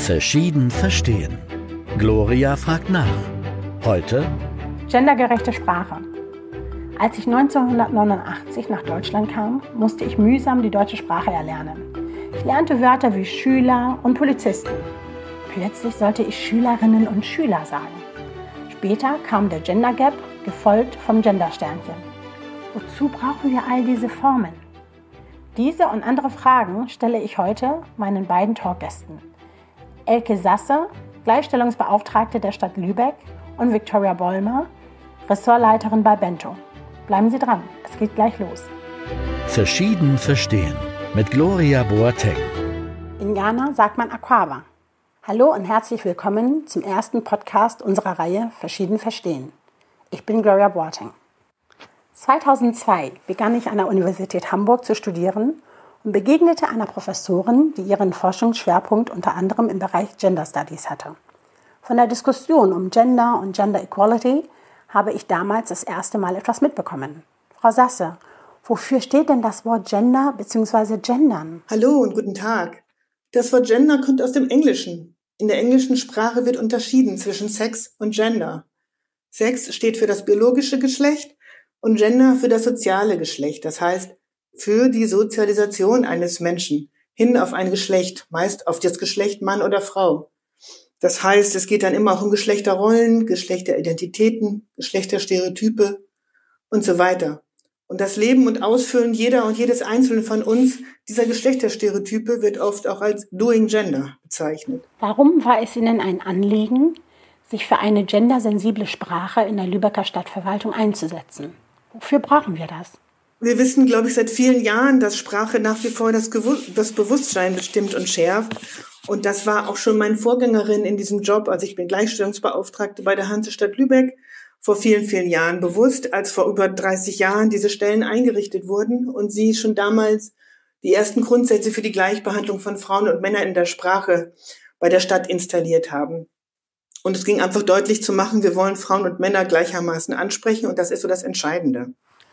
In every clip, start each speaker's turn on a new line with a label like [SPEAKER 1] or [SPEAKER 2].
[SPEAKER 1] Verschieden verstehen. Gloria fragt nach. Heute
[SPEAKER 2] gendergerechte Sprache. Als ich 1989 nach Deutschland kam, musste ich mühsam die deutsche Sprache erlernen. Ich lernte Wörter wie Schüler und Polizisten. Plötzlich sollte ich Schülerinnen und Schüler sagen. Später kam der Gender Gap, gefolgt vom Gendersternchen. Wozu brauchen wir all diese Formen? Diese und andere Fragen stelle ich heute meinen beiden Talkgästen. Elke Sasse, Gleichstellungsbeauftragte der Stadt Lübeck, und Victoria Bollmer, Ressortleiterin bei Bento. Bleiben Sie dran, es geht gleich los.
[SPEAKER 1] Verschieden verstehen mit Gloria Boateng.
[SPEAKER 2] In Ghana sagt man Akwaaba. Hallo und herzlich willkommen zum ersten Podcast unserer Reihe Verschieden verstehen. Ich bin Gloria Boateng. 2002 begann ich an der Universität Hamburg zu studieren und begegnete einer Professorin, die ihren Forschungsschwerpunkt unter anderem im Bereich Gender Studies hatte. Von der Diskussion um Gender und Gender Equality habe ich damals das erste Mal etwas mitbekommen. Frau Sasse, wofür steht denn das Wort Gender bzw. Gendern?
[SPEAKER 3] Hallo und guten Tag. Das Wort Gender kommt aus dem Englischen. In der englischen Sprache wird unterschieden zwischen Sex und Gender. Sex steht für das biologische Geschlecht und Gender für das soziale Geschlecht. Das heißt, für die Sozialisation eines Menschen hin auf ein Geschlecht, meist auf das Geschlecht Mann oder Frau. Das heißt, es geht dann immer auch um Geschlechterrollen, Geschlechteridentitäten, Geschlechterstereotype und so weiter. Und das Leben und Ausfüllen jeder und jedes Einzelnen von uns, dieser Geschlechterstereotype, wird oft auch als Doing Gender bezeichnet.
[SPEAKER 2] Warum war es Ihnen ein Anliegen, sich für eine gendersensible Sprache in der Lübecker Stadtverwaltung einzusetzen? Wofür brauchen wir das?
[SPEAKER 3] Wir wissen, glaube ich, seit vielen Jahren, dass Sprache nach wie vor das Bewusstsein bestimmt und schärft. Und das war auch schon meine Vorgängerin in diesem Job. Also ich bin Gleichstellungsbeauftragte bei der Hansestadt Lübeck vor vielen, vielen Jahren bewusst, als vor über 30 Jahren diese Stellen eingerichtet wurden und sie schon damals die ersten Grundsätze für die Gleichbehandlung von Frauen und Männern in der Sprache bei der Stadt installiert haben. Und es ging einfach deutlich zu machen, wir wollen Frauen und Männer gleichermaßen ansprechen und das ist so das Entscheidende.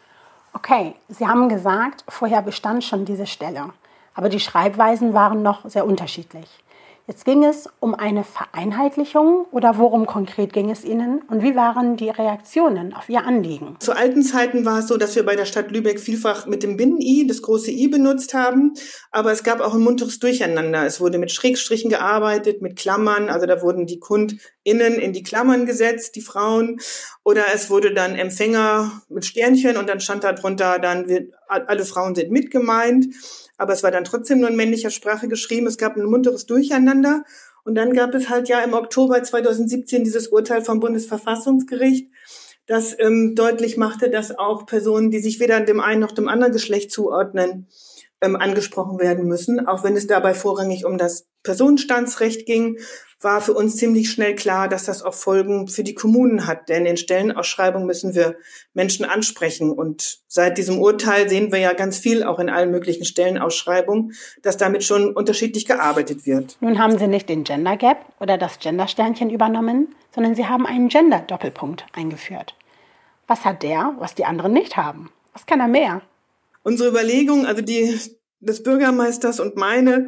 [SPEAKER 2] Okay, Sie haben gesagt, vorher bestand schon diese Stelle, aber die Schreibweisen waren noch sehr unterschiedlich. Jetzt ging es um eine Vereinheitlichung oder worum konkret ging es Ihnen und wie waren die Reaktionen auf Ihr Anliegen?
[SPEAKER 3] Zu alten Zeiten war es so, dass wir bei der Stadt Lübeck vielfach mit dem Binnen-I, das große I benutzt haben, aber es gab auch ein munteres Durcheinander. Es wurde mit Schrägstrichen gearbeitet, mit Klammern, also da wurden die KundInnen in die Klammern gesetzt, die Frauen, oder es wurde dann Empfänger mit Sternchen und dann stand da drunter, alle Frauen sind mit gemeint. Aber es war dann trotzdem nur in männlicher Sprache geschrieben. Es gab ein munteres Durcheinander. Und dann gab es halt ja im Oktober 2017 dieses Urteil vom Bundesverfassungsgericht, das deutlich machte, dass auch Personen, die sich weder dem einen noch dem anderen Geschlecht zuordnen, angesprochen werden müssen. Auch wenn es dabei vorrangig um das Personenstandsrecht ging, war für uns ziemlich schnell klar, dass das auch Folgen für die Kommunen hat. Denn in Stellenausschreibungen müssen wir Menschen ansprechen. Und seit diesem Urteil sehen wir ja ganz viel, auch in allen möglichen Stellenausschreibungen, dass damit schon unterschiedlich gearbeitet wird.
[SPEAKER 2] Nun haben Sie nicht den Gender Gap oder das Gendersternchen übernommen, sondern Sie haben einen Gender-Doppelpunkt eingeführt. Was hat der, was die anderen nicht haben? Was kann er mehr?
[SPEAKER 3] Unsere Überlegung, also die des Bürgermeisters und meine,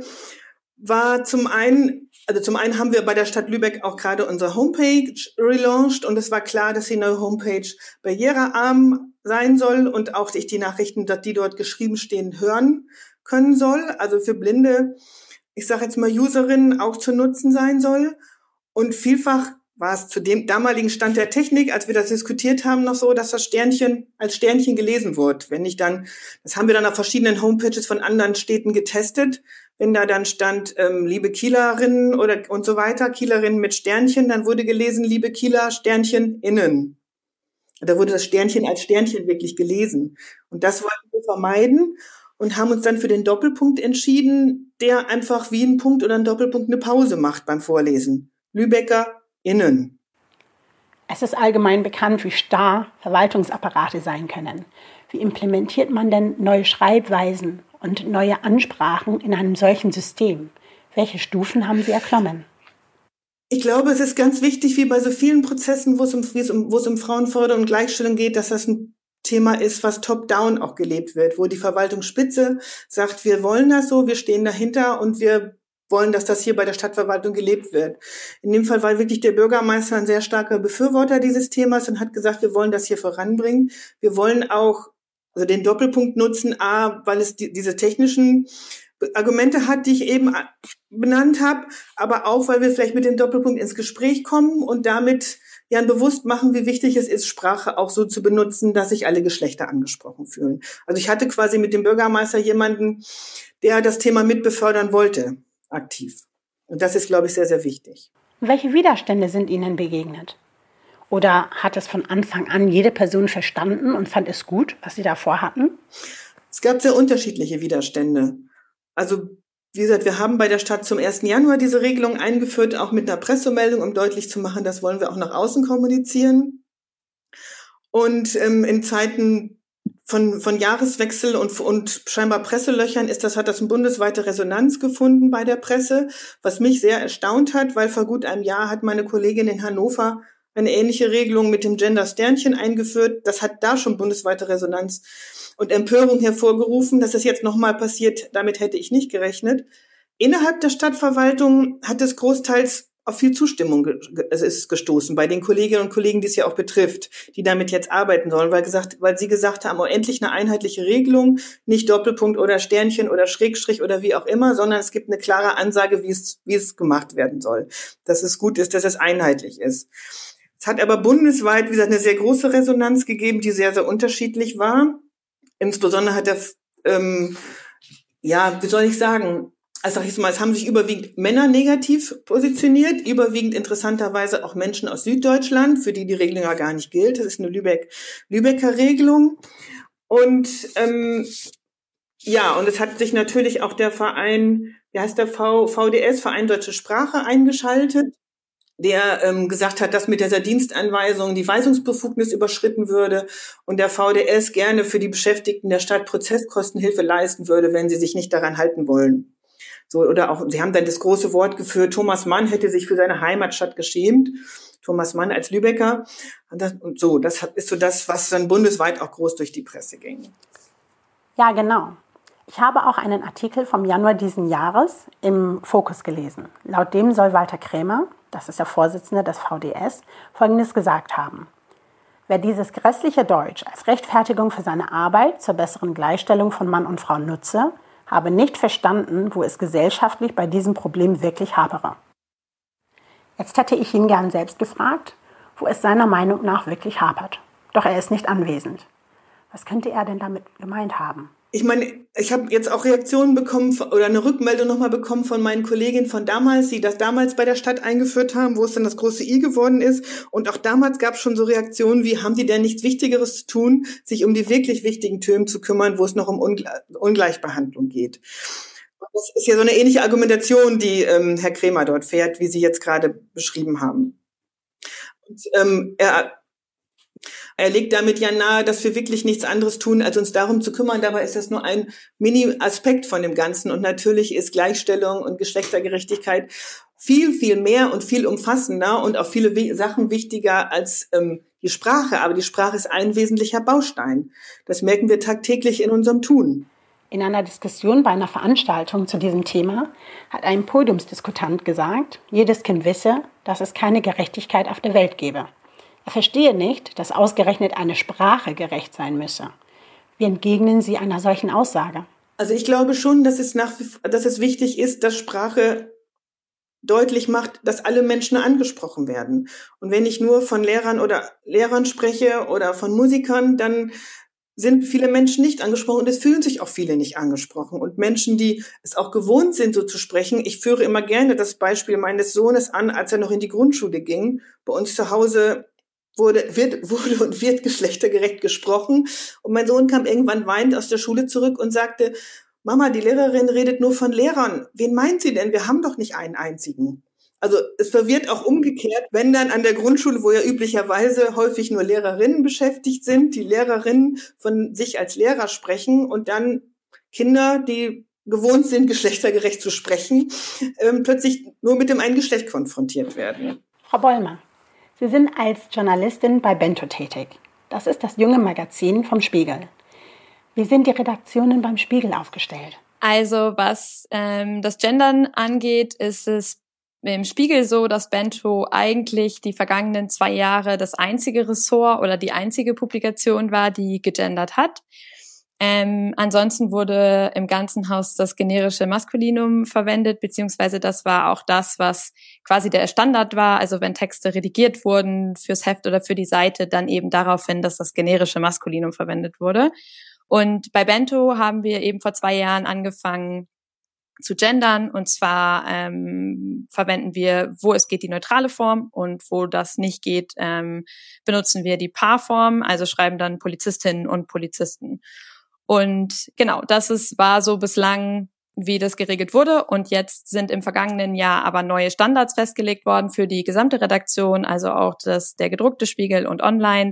[SPEAKER 3] war zum einen haben wir bei der Stadt Lübeck auch gerade unsere Homepage relaunched und es war klar, dass die neue Homepage barrierearm sein soll und auch ich die Nachrichten, die dort geschrieben stehen, hören können soll. Also für blinde, ich sage jetzt mal Userinnen auch zu nutzen sein soll. Und vielfach war es zu dem damaligen Stand der Technik, als wir das diskutiert haben, noch so, dass das Sternchen als Sternchen gelesen wird. Das haben wir dann auf verschiedenen Homepages von anderen Städten getestet. Wenn da dann stand, liebe Kielerinnen und so weiter, Kielerinnen mit Sternchen, dann wurde gelesen, liebe Kieler, Sternchen innen. Da wurde das Sternchen als Sternchen wirklich gelesen. Und das wollten wir vermeiden und haben uns dann für den Doppelpunkt entschieden, der einfach wie ein Punkt oder ein Doppelpunkt eine Pause macht beim Vorlesen. Lübecker innen.
[SPEAKER 2] Es ist allgemein bekannt, wie starr Verwaltungsapparate sein können. Wie implementiert man denn neue Schreibweisen und neue Ansprachen in einem solchen System? Welche Stufen haben Sie erklommen?
[SPEAKER 3] Ich glaube, es ist ganz wichtig, wie bei so vielen Prozessen, wo es um Frauenförderung und Gleichstellung geht, dass das ein Thema ist, was top-down auch gelebt wird, wo die Verwaltungsspitze sagt, wir wollen das so, wir stehen dahinter und wir wollen, dass das hier bei der Stadtverwaltung gelebt wird. In dem Fall war wirklich der Bürgermeister ein sehr starker Befürworter dieses Themas und hat gesagt, wir wollen das hier voranbringen. Wir wollen auch den Doppelpunkt nutzen, weil es diese technischen Argumente hat, die ich eben benannt habe, aber auch, weil wir vielleicht mit dem Doppelpunkt ins Gespräch kommen und damit ja bewusst machen, wie wichtig es ist, Sprache auch so zu benutzen, dass sich alle Geschlechter angesprochen fühlen. Also ich hatte quasi mit dem Bürgermeister jemanden, der das Thema mitbefördern wollte, aktiv. Und das ist, glaube ich, sehr, sehr wichtig.
[SPEAKER 2] Welche Widerstände sind Ihnen begegnet? Oder hat es von Anfang an jede Person verstanden und fand es gut, was Sie davor hatten?
[SPEAKER 3] Es gab sehr unterschiedliche Widerstände. Also, wie gesagt, wir haben bei der Stadt zum 1. Januar diese Regelung eingeführt, auch mit einer Pressemeldung, um deutlich zu machen, das wollen wir auch nach außen kommunizieren. Und in Zeiten von Jahreswechsel und scheinbar Presselöchern hat das eine bundesweite Resonanz gefunden bei der Presse, was mich sehr erstaunt hat, weil vor gut einem Jahr hat meine Kollegin in Hannover eine ähnliche Regelung mit dem Gender-Sternchen eingeführt. Das hat da schon bundesweite Resonanz und Empörung hervorgerufen. Dass das jetzt nochmal passiert, damit hätte ich nicht gerechnet. Innerhalb der Stadtverwaltung hat es großteils auf viel Zustimmung ist gestoßen bei den Kolleginnen und Kollegen, die es ja auch betrifft, die damit jetzt arbeiten sollen, weil sie gesagt haben, oh, endlich eine einheitliche Regelung, nicht Doppelpunkt oder Sternchen oder Schrägstrich oder wie auch immer, sondern es gibt eine klare Ansage, wie es gemacht werden soll. Dass es gut ist, dass es einheitlich ist. Es hat aber bundesweit, wie gesagt, eine sehr große Resonanz gegeben, die sehr, sehr unterschiedlich war. Insbesondere hat das, wie soll ich sagen, also sag ich mal, es haben sich überwiegend Männer negativ positioniert, überwiegend interessanterweise auch Menschen aus Süddeutschland, für die Regelung ja gar nicht gilt. Das ist eine Lübecker Regelung. Und und es hat sich natürlich auch der Verein, wie heißt der VDS, Verein Deutsche Sprache, eingeschaltet, der gesagt hat, dass mit dieser Dienstanweisung die Weisungsbefugnis überschritten würde und der VDS gerne für die Beschäftigten der Stadt Prozesskostenhilfe leisten würde, wenn sie sich nicht daran halten wollen. So, oder auch, sie haben dann das große Wort geführt, Thomas Mann hätte sich für seine Heimatstadt geschämt. Thomas Mann als Lübecker. Das ist so das, was dann bundesweit auch groß durch die Presse ging.
[SPEAKER 2] Ja, genau. Ich habe auch einen Artikel vom Januar diesen Jahres im Fokus gelesen. Laut dem soll Walter Krämer, das ist der Vorsitzende des VDS, Folgendes gesagt haben. Wer dieses grässliche Deutsch als Rechtfertigung für seine Arbeit zur besseren Gleichstellung von Mann und Frau nutze, habe nicht verstanden, wo es gesellschaftlich bei diesem Problem wirklich hapere. Jetzt hätte ich ihn gern selbst gefragt, wo es seiner Meinung nach wirklich hapert. Doch er ist nicht anwesend. Was könnte er denn damit gemeint haben?
[SPEAKER 3] Ich meine, ich habe jetzt auch Reaktionen bekommen oder eine Rückmeldung nochmal bekommen von meinen Kolleginnen von damals, die das damals bei der Stadt eingeführt haben, wo es dann das große I geworden ist. Und auch damals gab es schon so Reaktionen wie, haben die denn nichts Wichtigeres zu tun, sich um die wirklich wichtigen Themen zu kümmern, wo es noch um Ungleichbehandlung geht. Das ist ja so eine ähnliche Argumentation, die Herr Krämer dort fährt, wie Sie jetzt gerade beschrieben haben. Und, er legt damit ja nahe, dass wir wirklich nichts anderes tun, als uns darum zu kümmern. Dabei ist das nur ein Mini-Aspekt von dem Ganzen. Und natürlich ist Gleichstellung und Geschlechtergerechtigkeit viel, viel mehr und viel umfassender und auch viele Sachen wichtiger als die Sprache. Aber die Sprache ist ein wesentlicher Baustein. Das merken wir tagtäglich in unserem Tun.
[SPEAKER 2] In einer Diskussion bei einer Veranstaltung zu diesem Thema hat ein Podiumsdiskutant gesagt, jedes Kind wisse, dass es keine Gerechtigkeit auf der Welt gebe. Er verstehe nicht, dass ausgerechnet eine Sprache gerecht sein müsse. Wie entgegnen Sie einer solchen Aussage?
[SPEAKER 3] Also ich glaube schon, dass es wichtig ist, dass Sprache deutlich macht, dass alle Menschen angesprochen werden. Und wenn ich nur von Lehrern spreche oder von Musikern, dann sind viele Menschen nicht angesprochen und es fühlen sich auch viele nicht angesprochen. Und Menschen, die es auch gewohnt sind, so zu sprechen, ich führe immer gerne das Beispiel meines Sohnes an, als er noch in die Grundschule ging. Bei uns zu Hause wurde und wird geschlechtergerecht gesprochen. Und mein Sohn kam irgendwann weinend aus der Schule zurück und sagte, Mama, die Lehrerin redet nur von Lehrern. Wen meint sie denn? Wir haben doch nicht einen einzigen. Also es verwirrt auch umgekehrt, wenn dann an der Grundschule, wo ja üblicherweise häufig nur Lehrerinnen beschäftigt sind, die Lehrerinnen von sich als Lehrer sprechen und dann Kinder, die gewohnt sind, geschlechtergerecht zu sprechen, plötzlich nur mit dem einen Geschlecht konfrontiert werden.
[SPEAKER 2] Frau Bollmer, Sie sind als Journalistin bei Bento tätig. Das ist das junge Magazin vom Spiegel. Wie sind die Redaktionen beim Spiegel aufgestellt?
[SPEAKER 4] Also was das Gendern angeht, ist es im Spiegel so, dass Bento eigentlich die vergangenen 2 Jahre das einzige Ressort oder die einzige Publikation war, die gegendert hat. Ansonsten wurde im ganzen Haus das generische Maskulinum verwendet, beziehungsweise das war auch das, was quasi der Standard war. Also wenn Texte redigiert wurden fürs Heft oder für die Seite, dann eben daraufhin, dass das generische Maskulinum verwendet wurde. Und bei Bento haben wir eben vor 2 Jahren angefangen zu gendern, und zwar verwenden wir, wo es geht, die neutrale Form, und wo das nicht geht, benutzen wir die Paarform, also schreiben dann Polizistinnen und Polizisten. Und genau, war so bislang, wie das geregelt wurde, und jetzt sind im vergangenen Jahr aber neue Standards festgelegt worden für die gesamte Redaktion, also auch der gedruckte Spiegel und online.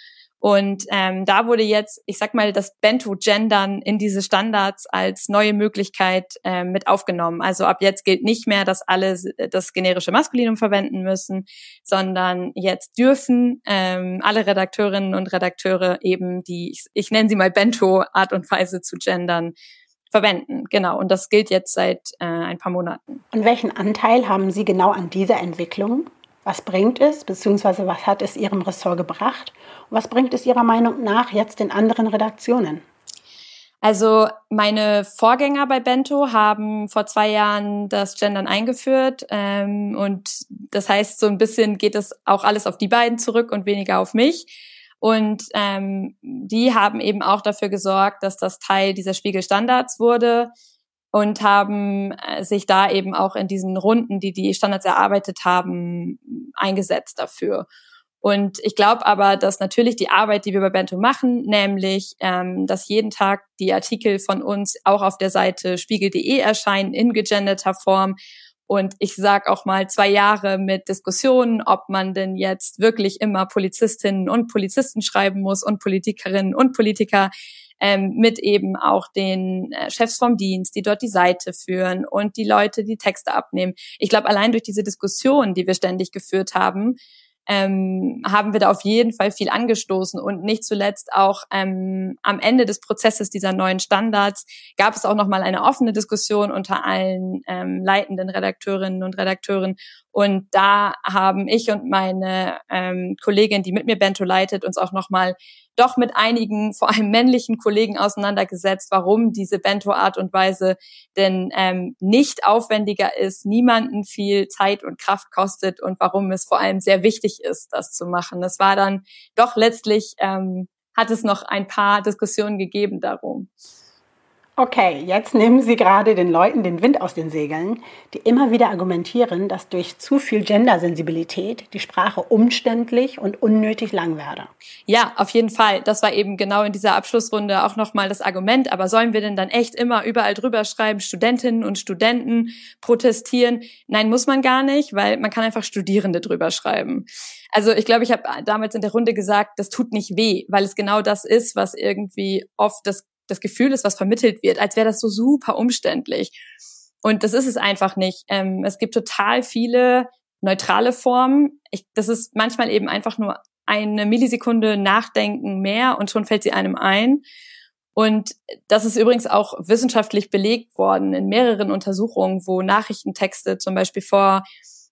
[SPEAKER 4] Und da wurde jetzt, ich sag mal, das Bento-Gendern in diese Standards als neue Möglichkeit mit aufgenommen. Also ab jetzt gilt nicht mehr, dass alle das generische Maskulinum verwenden müssen, sondern jetzt dürfen alle Redakteurinnen und Redakteure eben die, ich nenne sie mal Bento-Art und Weise zu gendern, verwenden. Genau, und das gilt jetzt seit ein paar Monaten.
[SPEAKER 2] Und welchen Anteil haben Sie genau an dieser Entwicklung? Was bringt es, beziehungsweise was hat es Ihrem Ressort gebracht? Und was bringt es Ihrer Meinung nach jetzt den anderen Redaktionen?
[SPEAKER 4] Also meine Vorgänger bei Bento haben vor 2 Jahren das Gendern eingeführt. Und das heißt, so ein bisschen geht es auch alles auf die beiden zurück und weniger auf mich. Und die haben eben auch dafür gesorgt, dass das Teil dieser Spiegelstandards wurde, und haben sich da eben auch in diesen Runden, die Standards erarbeitet haben, eingesetzt dafür. Und ich glaube aber, dass natürlich die Arbeit, die wir bei Bento machen, nämlich, dass jeden Tag die Artikel von uns auch auf der Seite spiegel.de erscheinen in gegenderter Form. Und ich sag auch mal 2 Jahre mit Diskussionen, ob man denn jetzt wirklich immer Polizistinnen und Polizisten schreiben muss und Politikerinnen und Politiker, mit eben auch den Chefs vom Dienst, die dort die Seite führen und die Leute, die Texte abnehmen. Ich glaube, allein durch diese Diskussion, die wir ständig geführt haben, haben wir da auf jeden Fall viel angestoßen, und nicht zuletzt auch am Ende des Prozesses dieser neuen Standards gab es auch nochmal eine offene Diskussion unter allen leitenden Redakteurinnen und Redakteuren, und da haben ich und meine Kollegin, die mit mir Bento leitet, uns auch nochmal doch mit einigen, vor allem männlichen Kollegen auseinandergesetzt, warum diese Bento-Art und Weise denn nicht aufwendiger ist, niemanden viel Zeit und Kraft kostet, und warum es vor allem sehr wichtig ist, das zu machen. Das war dann doch letztlich, hat es noch ein paar Diskussionen gegeben darum.
[SPEAKER 2] Okay, jetzt nehmen Sie gerade den Leuten den Wind aus den Segeln, die immer wieder argumentieren, dass durch zu viel Gendersensibilität die Sprache umständlich und unnötig lang werde.
[SPEAKER 4] Ja, auf jeden Fall. Das war eben genau in dieser Abschlussrunde auch nochmal das Argument. Aber sollen wir denn dann echt immer überall drüber schreiben, Studentinnen und Studenten protestieren? Nein, muss man gar nicht, weil man kann einfach Studierende drüber schreiben. Also ich glaube, ich habe damals in der Runde gesagt, das tut nicht weh, weil es genau das ist, was irgendwie oft das Gefühl ist, was vermittelt wird, als wäre das so super umständlich. Und das ist es einfach nicht. Es gibt total viele neutrale Formen. Das ist manchmal eben einfach nur eine Millisekunde Nachdenken mehr, und schon fällt sie einem ein. Und das ist übrigens auch wissenschaftlich belegt worden in mehreren Untersuchungen, wo Nachrichtentexte zum Beispiel vor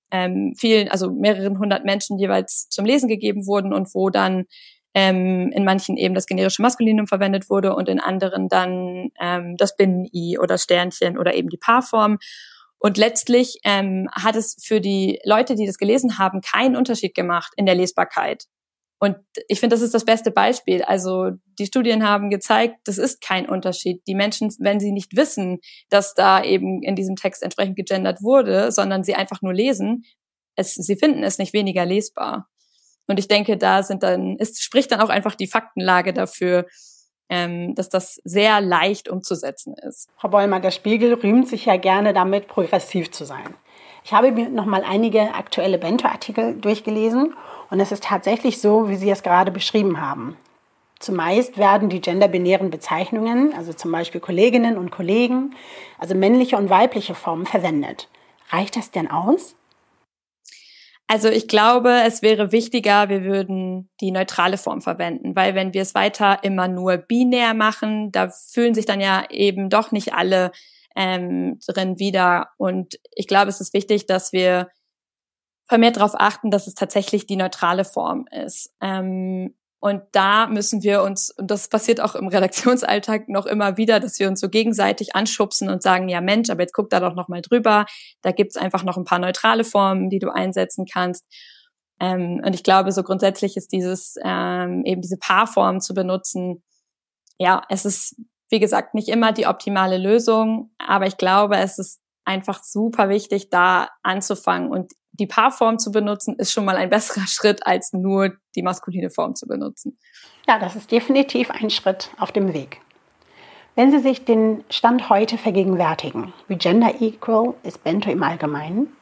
[SPEAKER 4] mehreren 100 Menschen jeweils zum Lesen gegeben wurden, und wo dann in manchen eben das generische Maskulinum verwendet wurde und in anderen dann das Binnen-I oder Sternchen oder eben die Paarform. Und letztlich hat es für die Leute, die das gelesen haben, keinen Unterschied gemacht in der Lesbarkeit. Und ich finde, das ist das beste Beispiel. Also die Studien haben gezeigt, das ist kein Unterschied. Die Menschen, wenn sie nicht wissen, dass da eben in diesem Text entsprechend gegendert wurde, sondern sie einfach nur lesen, sie finden es nicht weniger lesbar. Und ich denke, spricht dann auch einfach die Faktenlage dafür, dass das sehr leicht umzusetzen ist.
[SPEAKER 2] Frau Bollmann, der Spiegel rühmt sich ja gerne damit, progressiv zu sein. Ich habe mir nochmal einige aktuelle Bento-Artikel durchgelesen, und es ist tatsächlich so, wie Sie es gerade beschrieben haben. Zumeist werden die genderbinären Bezeichnungen, also zum Beispiel Kolleginnen und Kollegen, also männliche und weibliche Formen verwendet. Reicht das denn aus?
[SPEAKER 4] Also ich glaube, es wäre wichtiger, wir würden die neutrale Form verwenden, weil wenn wir es weiter immer nur binär machen, da fühlen sich dann ja eben doch nicht alle drin wieder. Und ich glaube, es ist wichtig, dass wir vermehrt darauf achten, dass es tatsächlich die neutrale Form ist. Und da müssen wir uns, und das passiert auch im Redaktionsalltag noch immer wieder, dass wir uns so gegenseitig anschubsen und sagen, ja Mensch, aber jetzt guck da doch noch mal drüber. Da gibt's einfach noch ein paar neutrale Formen, die du einsetzen kannst. Und ich glaube, so grundsätzlich ist eben diese Paarform zu benutzen, ja, es ist, wie gesagt, nicht immer die optimale Lösung, aber ich glaube, es ist einfach super wichtig, da anzufangen. Und die Paarform zu benutzen, ist schon mal ein besserer Schritt, als nur die maskuline Form zu benutzen.
[SPEAKER 2] Ja, das ist definitiv ein Schritt auf dem Weg. Wenn Sie sich den Stand heute vergegenwärtigen, wie gender equal ist Bento im Allgemeinen?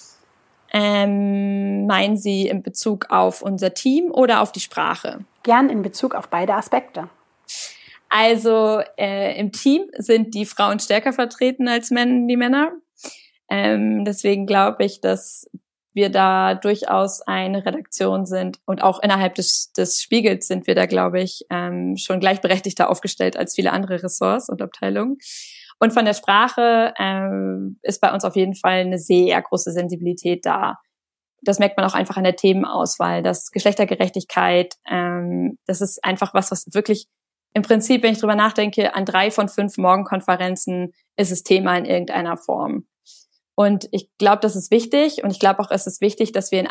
[SPEAKER 4] Meinen Sie in Bezug auf unser Team oder auf die Sprache?
[SPEAKER 2] Gern in Bezug auf beide Aspekte.
[SPEAKER 4] Also im Team sind die Frauen stärker vertreten als die Männer. Deswegen glaube ich, dass wir da durchaus eine Redaktion sind und auch innerhalb des Spiegels sind wir da, glaube ich, schon gleichberechtigter aufgestellt als viele andere Ressorts und Abteilungen. Und von der Sprache ist bei uns auf jeden Fall eine sehr große Sensibilität da. Das merkt man auch einfach an der Themenauswahl. Das Geschlechtergerechtigkeit, das ist einfach was wirklich im Prinzip, wenn ich drüber nachdenke, an 3 von 5 Morgenkonferenzen ist es Thema in irgendeiner Form. Und ich glaube, das ist wichtig. Und ich glaube auch, es ist wichtig, dass wir in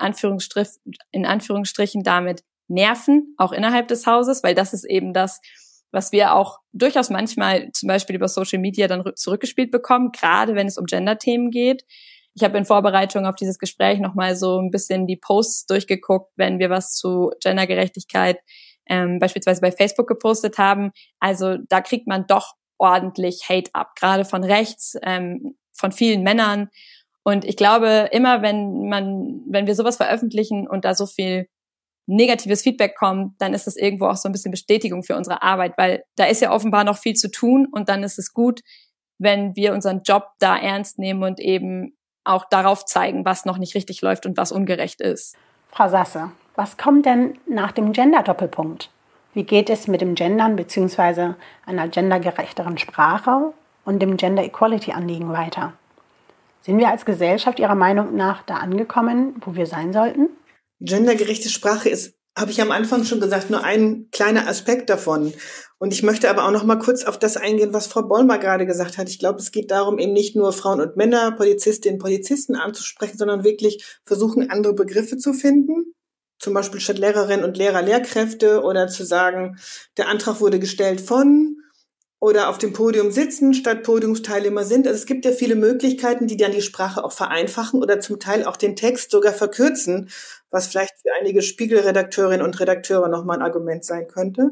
[SPEAKER 4] Anführungsstrichen damit nerven, auch innerhalb des Hauses, weil das ist eben das, was wir auch durchaus manchmal zum Beispiel über Social Media dann zurückgespielt bekommen, gerade wenn es um Gender-Themen geht. Ich habe in Vorbereitung auf dieses Gespräch nochmal so ein bisschen die Posts durchgeguckt, wenn wir was zu Gendergerechtigkeit beispielsweise bei Facebook gepostet haben. Also da kriegt man doch ordentlich Hate ab, gerade von rechts, von vielen Männern. Und ich glaube, immer wenn wir sowas veröffentlichen und da so viel negatives Feedback kommt, dann ist das irgendwo auch so ein bisschen Bestätigung für unsere Arbeit, weil da ist ja offenbar noch viel zu tun und dann ist es gut, wenn wir unseren Job da ernst nehmen und eben auch darauf zeigen, was noch nicht richtig läuft und was ungerecht ist.
[SPEAKER 2] Frau Sasse, was kommt denn nach dem Gender-Doppelpunkt? Wie geht es mit dem Gendern bzw. einer gendergerechteren Sprache und dem Gender-Equality-Anliegen weiter? Sind wir als Gesellschaft Ihrer Meinung nach da angekommen, wo wir sein sollten?
[SPEAKER 3] Gendergerechte Sprache ist, habe ich am Anfang schon gesagt, nur ein kleiner Aspekt davon. Und ich möchte aber auch noch mal kurz auf das eingehen, was Frau Bollmer gerade gesagt hat. Ich glaube, es geht darum, eben nicht nur Frauen und Männer, Polizistinnen, Polizisten anzusprechen, sondern wirklich versuchen, andere Begriffe zu finden. Zum Beispiel statt Lehrerinnen und Lehrer Lehrkräfte oder zu sagen, der Antrag wurde gestellt von oder auf dem Podium sitzen statt Podiumsteilnehmer sind. Also es gibt ja viele Möglichkeiten, die dann die Sprache auch vereinfachen oder zum Teil auch den Text sogar verkürzen, was vielleicht für einige Spiegelredakteurinnen und Redakteure nochmal ein Argument sein könnte.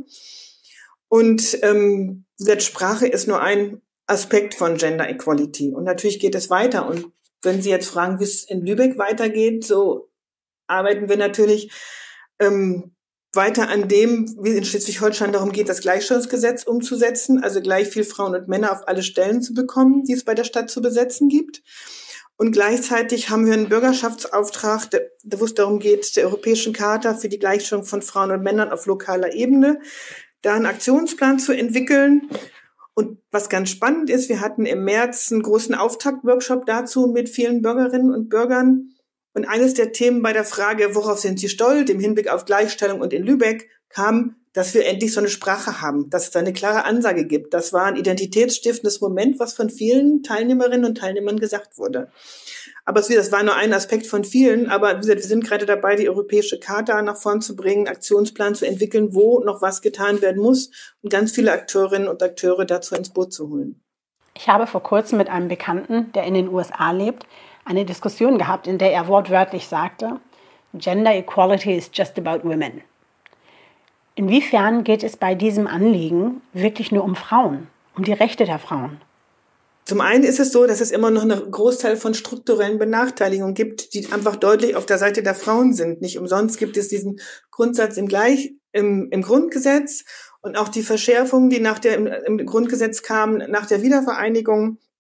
[SPEAKER 3] Und Sprache ist nur ein Aspekt von Gender Equality. Und natürlich geht es weiter. Und wenn Sie jetzt fragen, wie es in Lübeck weitergeht, so arbeiten wir natürlich weiter an dem, wie in Schleswig-Holstein darum geht, das Gleichstellungsgesetz umzusetzen, also gleich viel Frauen und Männer auf alle Stellen zu bekommen, die es bei der Stadt zu besetzen gibt. Und gleichzeitig haben wir einen Bürgerschaftsauftrag, wo es darum geht, der Europäischen Charta für die Gleichstellung von Frauen und Männern auf lokaler Ebene, da einen Aktionsplan zu entwickeln. Und was ganz spannend ist, wir hatten im März einen großen Auftaktworkshop dazu mit vielen Bürgerinnen und Bürgern. Und eines der Themen bei der Frage, worauf sind Sie stolz, im Hinblick auf Gleichstellung und in Lübeck, kam, dass wir endlich so eine Sprache haben, dass es eine klare Ansage gibt. Das war ein identitätsstiftendes Moment, was von vielen Teilnehmerinnen und Teilnehmern gesagt wurde. Aber das war nur ein Aspekt von vielen. Aber wie gesagt, wir sind gerade dabei, die Europäische Charta nach vorn zu bringen, einen Aktionsplan zu entwickeln, wo noch was getan werden muss und ganz viele Akteurinnen und Akteure dazu ins Boot zu holen.
[SPEAKER 2] Ich habe vor kurzem mit einem Bekannten, der in den USA lebt, eine Diskussion gehabt, in der er wortwörtlich sagte, Gender Equality is just about women. Inwiefern geht es bei diesem Anliegen wirklich nur um Frauen, um die Rechte der Frauen?
[SPEAKER 3] Zum einen ist es so, dass es immer noch einen Großteil von strukturellen Benachteiligungen gibt, die einfach deutlich auf der Seite der Frauen sind. Nicht umsonst gibt es diesen Grundsatz im Grundgesetz und auch die Verschärfungen, die im Grundgesetz kamen nach der Wiedervereinigung,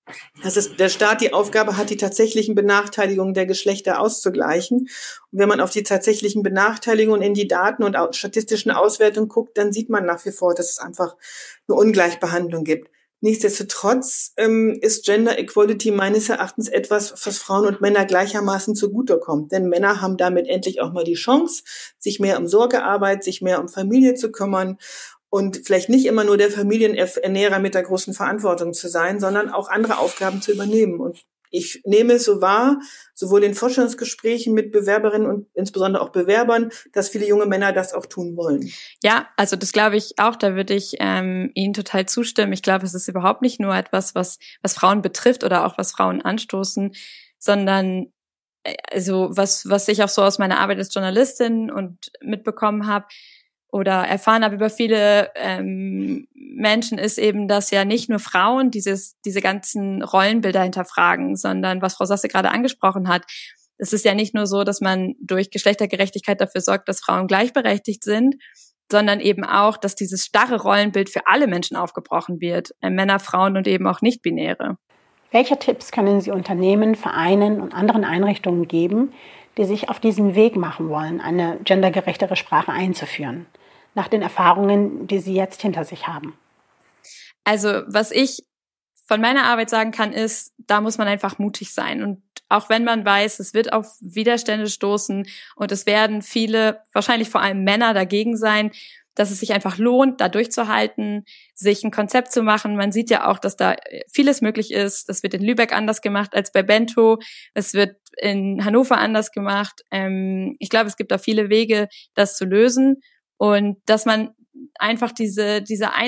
[SPEAKER 3] der Staat die Aufgabe hat, die tatsächlichen Benachteiligungen der Geschlechter auszugleichen. Und wenn man auf die tatsächlichen Benachteiligungen in die Daten und statistischen Auswertungen guckt, dann sieht man nach wie vor, dass es einfach eine Ungleichbehandlung gibt. Nichtsdestotrotz ist Gender Equality meines Erachtens etwas, was Frauen und Männer gleichermaßen zugutekommt. Denn Männer haben damit endlich auch mal die Chance, sich mehr um Sorgearbeit, sich mehr um Familie zu kümmern und vielleicht nicht immer nur der Familienernährer mit der großen Verantwortung zu sein, sondern auch andere Aufgaben zu übernehmen. Und ich nehme es so wahr, sowohl in Vorstellungsgesprächen mit Bewerberinnen und insbesondere auch Bewerbern, dass viele junge Männer das auch tun wollen.
[SPEAKER 4] Ja, also das glaube ich auch, da würde ich Ihnen total zustimmen. Ich glaube, es ist überhaupt nicht nur etwas, was Frauen betrifft oder auch was Frauen anstoßen, sondern also was ich auch so aus meiner Arbeit als Journalistin und mitbekommen habe, oder erfahren habe über viele Menschen, ist eben, dass ja nicht nur Frauen diese ganzen Rollenbilder hinterfragen, sondern was Frau Sasse gerade angesprochen hat, es ist ja nicht nur so, dass man durch Geschlechtergerechtigkeit dafür sorgt, dass Frauen gleichberechtigt sind, sondern eben auch, dass dieses starre Rollenbild für alle Menschen aufgebrochen wird, Männer, Frauen und eben auch Nicht-Binäre.
[SPEAKER 2] Welche Tipps können Sie Unternehmen, Vereinen und anderen Einrichtungen geben, die sich auf diesen Weg machen wollen, eine gendergerechtere Sprache einzuführen, nach den Erfahrungen, die Sie jetzt hinter sich haben?
[SPEAKER 4] Also, was ich von meiner Arbeit sagen kann, ist, da muss man einfach mutig sein. Und auch wenn man weiß, es wird auf Widerstände stoßen und es werden viele, wahrscheinlich vor allem Männer, dagegen sein, dass es sich einfach lohnt, da durchzuhalten, sich ein Konzept zu machen. Man sieht ja auch, dass da vieles möglich ist. Das wird in Lübeck anders gemacht als bei Bento. Es wird in Hannover anders gemacht. Ich glaube, es gibt da viele Wege, das zu lösen. Und dass man einfach diese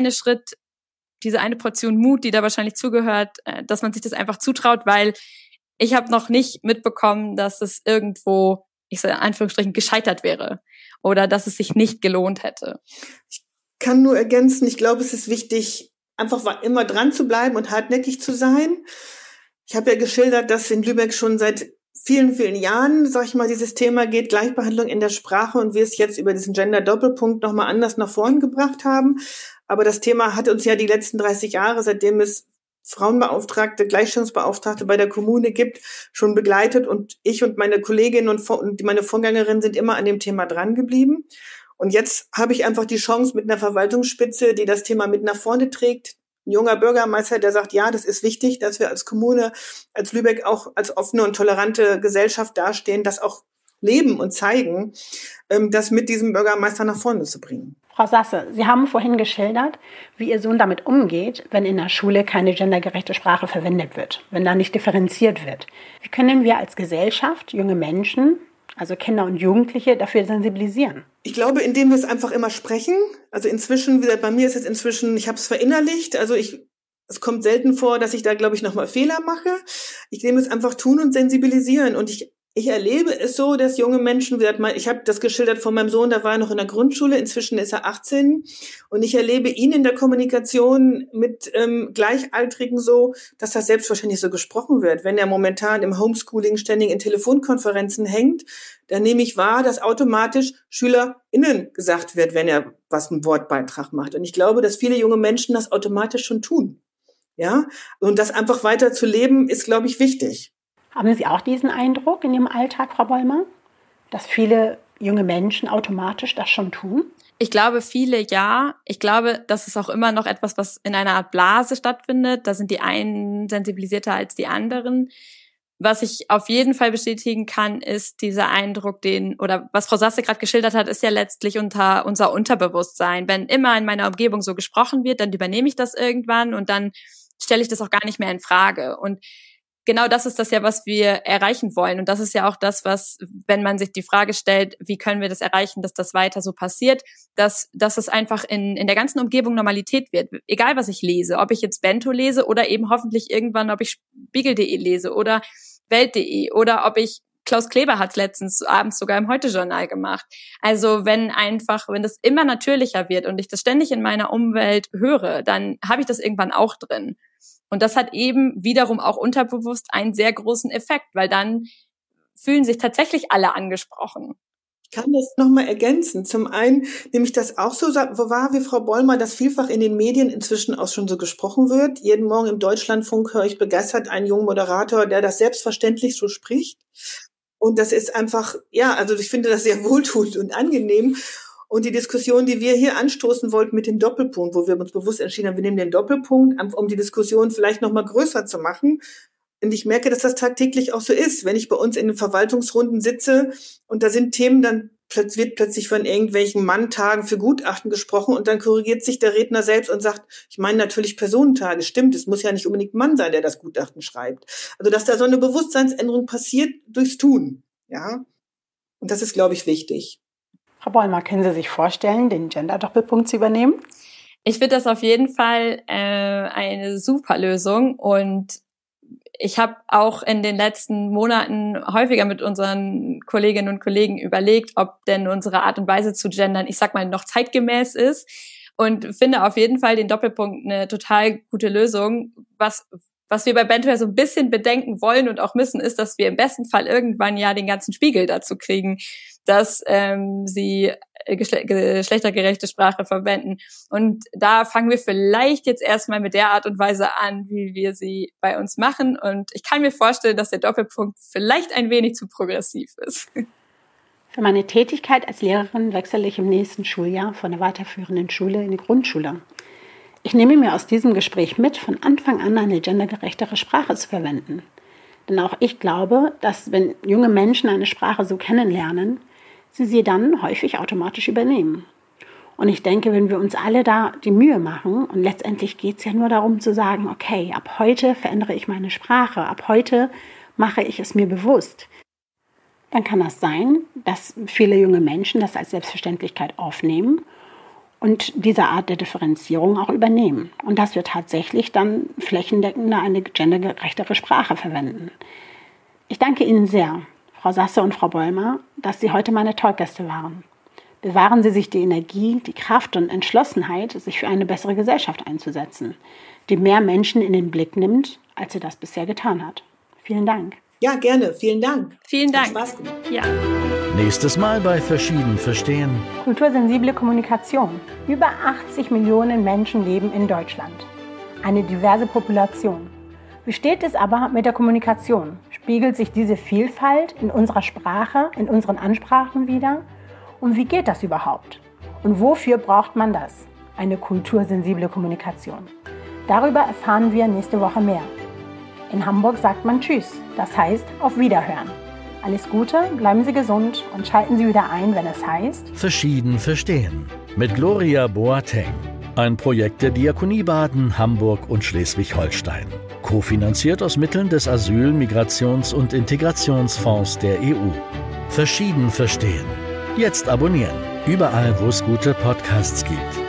[SPEAKER 4] eine Portion Mut, die da wahrscheinlich zugehört, dass man sich das einfach zutraut, weil ich habe noch nicht mitbekommen, dass es irgendwo, ich sage in Anführungsstrichen, gescheitert wäre oder dass es sich nicht gelohnt hätte.
[SPEAKER 3] Ich kann nur ergänzen, ich glaube, es ist wichtig, einfach immer dran zu bleiben und hartnäckig zu sein. Ich habe ja geschildert, dass in Lübeck schon seit vielen, vielen Jahren, sag ich mal, dieses Thema geht, Gleichbehandlung in der Sprache, und wir es jetzt über diesen Gender-Doppelpunkt nochmal anders nach vorn gebracht haben. Aber das Thema hat uns ja die letzten 30 Jahre, seitdem es Frauenbeauftragte, Gleichstellungsbeauftragte bei der Kommune gibt, schon begleitet, und ich und meine Kolleginnen und meine Vorgängerinnen sind immer an dem Thema dran geblieben. Und jetzt habe ich einfach die Chance mit einer Verwaltungsspitze, die das Thema mit nach vorne trägt, ein junger Bürgermeister, der sagt, ja, das ist wichtig, dass wir als Kommune, als Lübeck auch als offene und tolerante Gesellschaft dastehen, das auch leben und zeigen, das mit diesem Bürgermeister nach vorne zu bringen.
[SPEAKER 2] Frau Sasse, Sie haben vorhin geschildert, wie Ihr Sohn damit umgeht, wenn in der Schule keine gendergerechte Sprache verwendet wird, wenn da nicht differenziert wird. Wie können wir als Gesellschaft junge Menschen, also Kinder und Jugendliche, dafür sensibilisieren?
[SPEAKER 3] Ich glaube, indem wir es einfach immer sprechen. Also inzwischen, wie gesagt, bei mir ist es inzwischen, ich habe es verinnerlicht. Also es kommt selten vor, dass ich da, glaube ich, nochmal Fehler mache. Ich nehme es einfach tun und sensibilisieren. Und ich erlebe es so, dass junge Menschen, wie gesagt, ich habe das geschildert von meinem Sohn, der war noch in der Grundschule, inzwischen ist er 18. Und ich erlebe ihn in der Kommunikation mit Gleichaltrigen so, dass das selbstverständlich so gesprochen wird. Wenn er momentan im Homeschooling ständig in Telefonkonferenzen hängt, dann nehme ich wahr, dass automatisch SchülerInnen gesagt wird, wenn er was einen Wortbeitrag macht. Und ich glaube, dass viele junge Menschen das automatisch schon tun. Ja? Und das einfach weiter zu leben, ist, glaube ich, wichtig.
[SPEAKER 2] Haben Sie auch diesen Eindruck in Ihrem Alltag, Frau Bollmer, dass viele junge Menschen automatisch das schon tun?
[SPEAKER 4] Ich glaube, viele ja. Ich glaube, das ist auch immer noch etwas, was in einer Art Blase stattfindet. Da sind die einen sensibilisierter als die anderen. Was ich auf jeden Fall bestätigen kann, ist dieser Eindruck, oder was Frau Sasse gerade geschildert hat, ist ja letztlich unser Unterbewusstsein. Wenn immer in meiner Umgebung so gesprochen wird, dann übernehme ich das irgendwann und dann stelle ich das auch gar nicht mehr in Frage. Und genau das ist das ja, was wir erreichen wollen. Und das ist ja auch das, was, wenn man sich die Frage stellt, wie können wir das erreichen, dass das weiter so passiert, dass es einfach in der ganzen Umgebung Normalität wird. Egal, was ich lese, ob ich jetzt Bento lese oder eben hoffentlich irgendwann, ob ich Spiegel.de lese oder Welt.de oder ob ich Klaus Kleber hat es letztens abends sogar im Heute-Journal gemacht. Also wenn das immer natürlicher wird und ich das ständig in meiner Umwelt höre, dann habe ich das irgendwann auch drin. Und das hat eben wiederum auch unterbewusst einen sehr großen Effekt, weil dann fühlen sich tatsächlich alle angesprochen.
[SPEAKER 3] kann das nochmal ergänzen. Zum einen, nämlich das auch so war wie Frau Bollmer, dass vielfach in den Medien inzwischen auch schon so gesprochen wird. Jeden Morgen im Deutschlandfunk höre ich begeistert einen jungen Moderator, der das selbstverständlich so spricht. Und das ist einfach, ja, also ich finde das sehr wohltuend und angenehm. Und die Diskussion, die wir hier anstoßen wollten mit dem Doppelpunkt, wo wir uns bewusst entschieden haben, wir nehmen den Doppelpunkt, um die Diskussion vielleicht nochmal größer zu machen. Und ich merke, dass das tagtäglich auch so ist. Wenn ich bei uns in den Verwaltungsrunden sitze und da sind Themen, dann wird plötzlich von irgendwelchen Manntagen für Gutachten gesprochen und dann korrigiert sich der Redner selbst und sagt, ich meine natürlich Personentage. Stimmt, es muss ja nicht unbedingt ein Mann sein, der das Gutachten schreibt. Also dass da so eine Bewusstseinsänderung passiert durchs Tun. Ja, und das ist, glaube ich, wichtig.
[SPEAKER 2] Frau Bollmer, können Sie sich vorstellen, den Gender-Doppelpunkt zu übernehmen?
[SPEAKER 4] Ich finde das auf jeden Fall eine super Lösung und ich habe auch in den letzten Monaten häufiger mit unseren Kolleginnen und Kollegen überlegt, ob denn unsere Art und Weise zu gendern, ich sag mal, noch zeitgemäß ist und finde auf jeden Fall den Doppelpunkt eine total gute Lösung. Was wir bei Bento so ein bisschen bedenken wollen und auch müssen, ist, dass wir im besten Fall irgendwann ja den ganzen Spiegel dazu kriegen, dass sie geschlechtergerechte Sprache verwenden. Und da fangen wir vielleicht jetzt erstmal mit der Art und Weise an, wie wir sie bei uns machen. Und ich kann mir vorstellen, dass der Doppelpunkt vielleicht ein wenig zu progressiv ist.
[SPEAKER 2] Für meine Tätigkeit als Lehrerin wechsle ich im nächsten Schuljahr von der weiterführenden Schule in die Grundschule. Ich nehme mir aus diesem Gespräch mit, von Anfang an eine gendergerechtere Sprache zu verwenden. Denn auch ich glaube, dass wenn junge Menschen eine Sprache so kennenlernen, sie dann häufig automatisch übernehmen. Und ich denke, wenn wir uns alle da die Mühe machen, und letztendlich geht es ja nur darum zu sagen, okay, ab heute verändere ich meine Sprache, ab heute mache ich es mir bewusst, dann kann das sein, dass viele junge Menschen das als Selbstverständlichkeit aufnehmen und diese Art der Differenzierung auch übernehmen. Und dass wir tatsächlich dann flächendeckender eine gendergerechtere Sprache verwenden. Ich danke Ihnen sehr, Frau Sasse und Frau Bollmer, dass Sie heute meine Talkgäste waren. Bewahren Sie sich die Energie, die Kraft und Entschlossenheit, sich für eine bessere Gesellschaft einzusetzen, die mehr Menschen in den Blick nimmt, als sie das bisher getan hat. Vielen Dank.
[SPEAKER 3] Ja, gerne. Vielen Dank.
[SPEAKER 4] Vielen Dank.
[SPEAKER 3] Hat Spaß gemacht.
[SPEAKER 4] Ja.
[SPEAKER 1] Nächstes Mal bei Verschieden verstehen.
[SPEAKER 2] Kultursensible Kommunikation. Über 80 Millionen Menschen leben in Deutschland. Eine diverse Population. Wie steht es aber mit der Kommunikation? Spiegelt sich diese Vielfalt in unserer Sprache, in unseren Ansprachen wider? Und wie geht das überhaupt? Und wofür braucht man das? Eine kultursensible Kommunikation. Darüber erfahren wir nächste Woche mehr. In Hamburg sagt man Tschüss, das heißt auf Wiederhören. Alles Gute, bleiben Sie gesund und schalten Sie wieder ein, wenn es heißt
[SPEAKER 1] Verschieden verstehen. Mit Gloria Boateng. Ein Projekt der Diakonie Baden, Hamburg und Schleswig-Holstein. Kofinanziert aus Mitteln des Asyl-, Migrations- und Integrationsfonds der EU. Verschieden verstehen. Jetzt abonnieren. Überall, wo es gute Podcasts gibt.